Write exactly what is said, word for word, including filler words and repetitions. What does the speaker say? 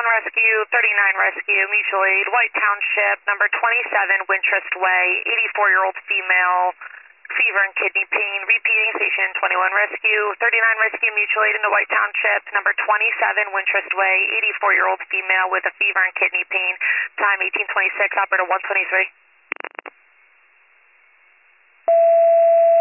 Rescue, thirty-nine Rescue, mutual aid, White Township, number twenty-seven Wintrust Way, eighty-four-year-old female, fever and kidney pain, repeating station twenty-one Rescue, thirty-nine Rescue, mutual aid in the White Township, number twenty-seven Wintrust Way, eighty-four-year-old female with a fever and kidney pain, time eighteen twenty-six, operator one twenty-three.